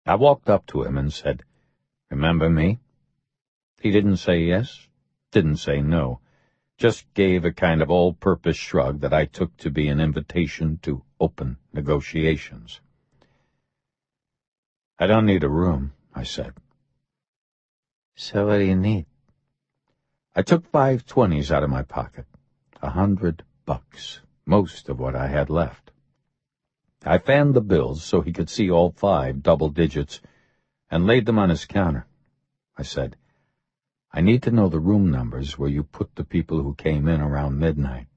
I walked up to him and said, "Remember me?" He didn't say yes, didn't say no, just gave a kind of all-purpose shrug that I took to be an invitation to open negotiations. "I don't need a room," I said. "So what do you need?" I took 5 20s out of my pocket. $100, most of what I had left. I fanned the bills so he could see all 5 double digits and laid them on his counter. I said, "I need to know the room numbers where you put the people who came in around midnight."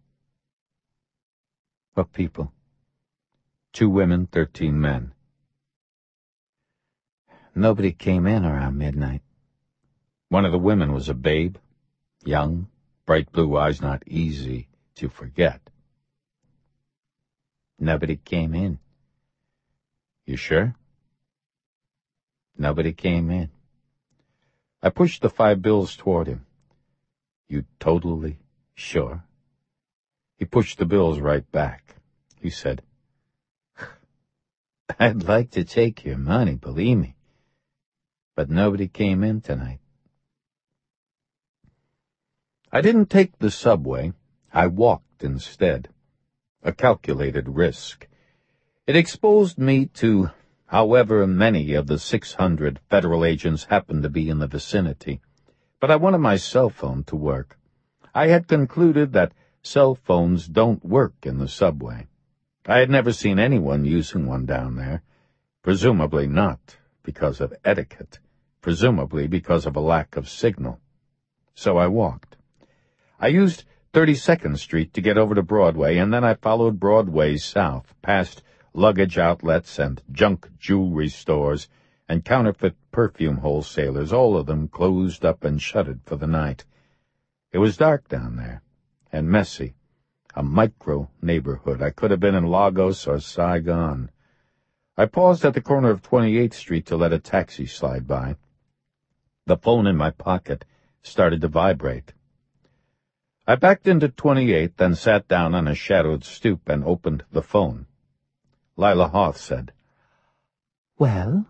"What people?" 2 women, 13 men. "Nobody came in around midnight." One of the women was a babe, young, bright blue eyes not easy to forget. "Nobody came in." "You sure?" "Nobody came in." I pushed the 5 bills toward him. "You totally sure?" He pushed the bills right back. He said, "I'd like to take your money, believe me. But nobody came in tonight." I didn't take the subway. I walked instead. A calculated risk. It exposed me to however many of the 600 federal agents happened to be in the vicinity. But I wanted my cell phone to work. I had concluded that cell phones don't work in the subway. I had never seen anyone using one down there. Presumably not because of etiquette. Presumably because of a lack of signal. So I walked. I used 32nd Street to get over to Broadway, and then I followed Broadway south, past luggage outlets and junk jewelry stores and counterfeit perfume wholesalers, all of them closed up and shuttered for the night. It was dark down there, and messy, a micro-neighborhood. I could have been in Lagos or Saigon. I paused at the corner of 28th Street to let a taxi slide by. The phone in my pocket started to vibrate. I backed into 28th, then sat down on a shadowed stoop and opened the phone. Lila Hoth said, "Well?"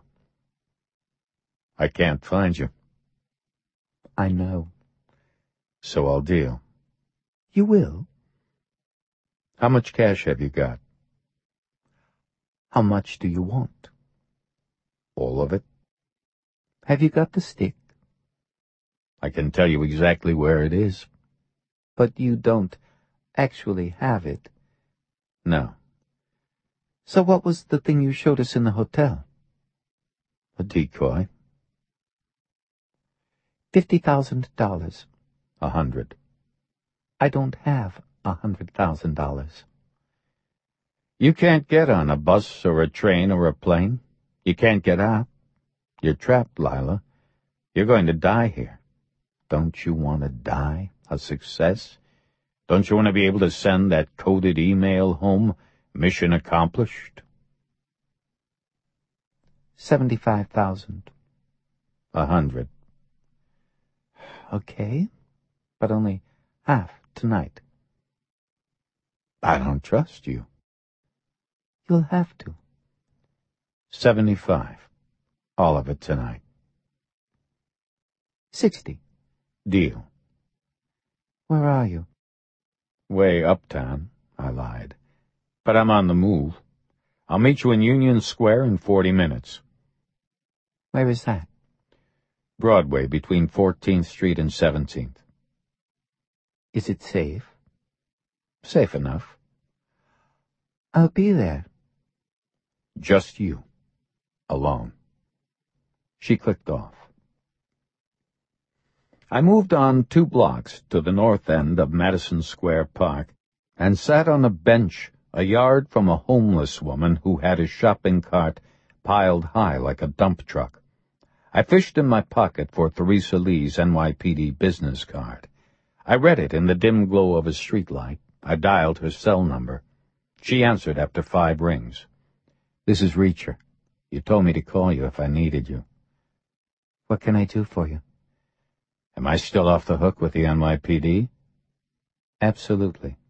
"I can't find you." "I know." "So I'll deal." "You will?" "How much cash have you got?" "How much do you want?" "All of it." "Have you got the stick?" "I can tell you exactly where it is." "But you don't actually have it." "No." "So what was the thing you showed us in the hotel?" "A decoy." $50,000. 100. "I don't have $100,000. You can't get on a bus or a train or a plane. You can't get out. You're trapped, Lila. You're going to die here. Don't you want to die a success? Don't you want to be able to send that coded email home, mission accomplished? 75,000. 100. Okay, but only half tonight." I don't trust you. "You'll have to." 75. All of it tonight. 60. Deal. "Where are you?" Way uptown, I lied. But I'm on the move. I'll meet you in Union Square in 40 minutes. "Where is that?" Broadway, between 14th Street and 17th. "Is it safe?" Safe enough. "I'll be there." Just you. Alone. She clicked off. I moved on 2 blocks to the north end of Madison Square Park and sat on a bench a yard from a homeless woman who had a shopping cart piled high like a dump truck. I fished in my pocket for Theresa Lee's NYPD business card. I read it in the dim glow of a streetlight. I dialed her cell number. She answered after 5 rings. "This is Reacher. You told me to call you if I needed you." "What can I do for you?" "Am I still off the hook with the NYPD?" "Absolutely."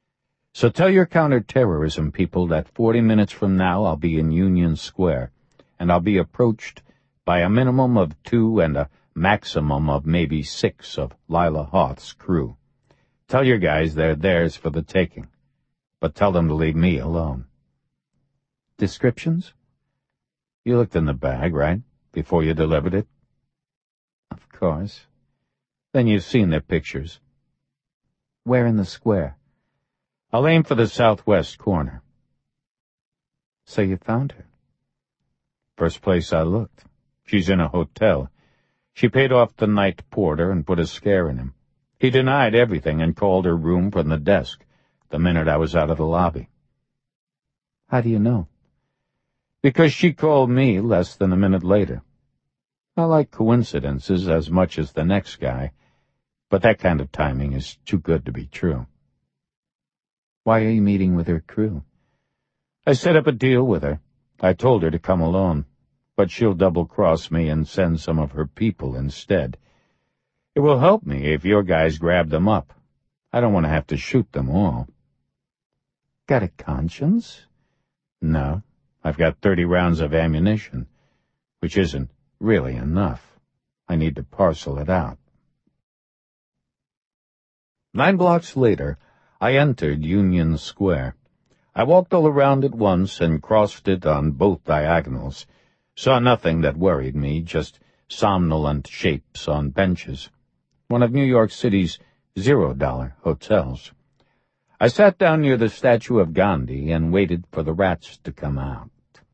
"So tell your counterterrorism people that 40 minutes from now I'll be in Union Square. and I'll be approached by a minimum of 2 and a maximum of maybe 6 of Lila Hoth's crew. Tell your guys they're theirs for the taking, but tell them to leave me alone. Descriptions? You looked in the bag, right, before you delivered it? Of course. Then you've seen their pictures. Where in the square? I'll aim for the southwest corner. So you found her? First place I looked. She's in a hotel. She paid off the night porter and put a scare in him. He denied everything and called her room from the desk the minute I was out of the lobby. How do you know? Because she called me less than a minute later. I like coincidences as much as the next guy, but that kind of timing is too good to be true. Why are you meeting with her crew? I set up a deal with her. I told her to come alone, but she'll double-cross me and send some of her people instead. It will help me if your guys grab them up. I don't want to have to shoot them all. Got a conscience? No, I've got 30 rounds of ammunition, which isn't really enough. I need to parcel it out. 9 blocks later, I entered Union Square. I walked all around at once and crossed it on both diagonals. Saw nothing that worried me, just somnolent shapes on benches. One of New York City's $0 hotels. I sat down near the statue of Gandhi and waited for the rats to come out.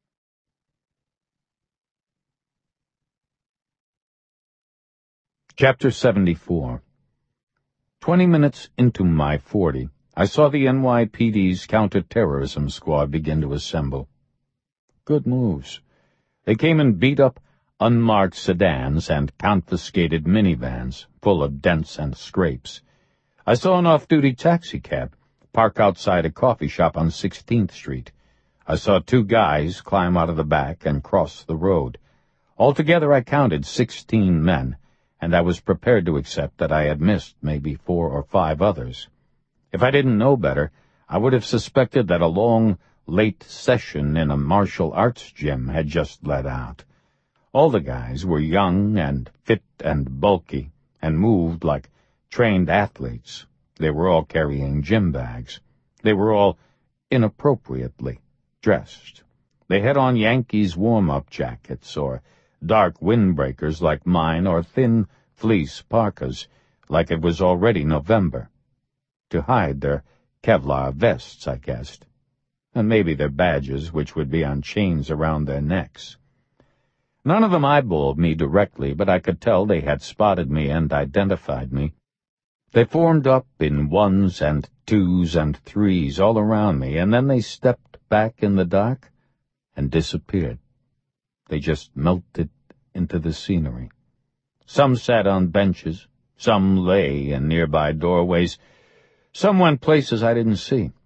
Chapter 74. 20 minutes into my 40, I saw the NYPD's counter-terrorism squad begin to assemble. Good moves. They came in beat-up, unmarked sedans and confiscated minivans full of dents and scrapes. I saw an off-duty taxicab park outside a coffee shop on 16th Street. I saw 2 guys climb out of the back and cross the road. Altogether I counted 16 men, and I was prepared to accept that I had missed maybe 4 or 5 others. If I didn't know better, I would have suspected that a long, late session in a martial arts gym had just let out. All the guys were young and fit and bulky, and moved like trained athletes. They were all carrying gym bags. They were all inappropriately dressed. They had on Yankees warm-up jackets, or dark windbreakers like mine, or thin fleece parkas, like it was already November. To hide their Kevlar vests, I guessed. And maybe their badges, which would be on chains around their necks. None of them eyeballed me directly, but I could tell they had spotted me and identified me. They formed up in 1s and 2s and 3s all around me, and then they stepped back in the dark and disappeared. They just melted into the scenery. Some sat on benches, some lay in nearby doorways, some went places I didn't see.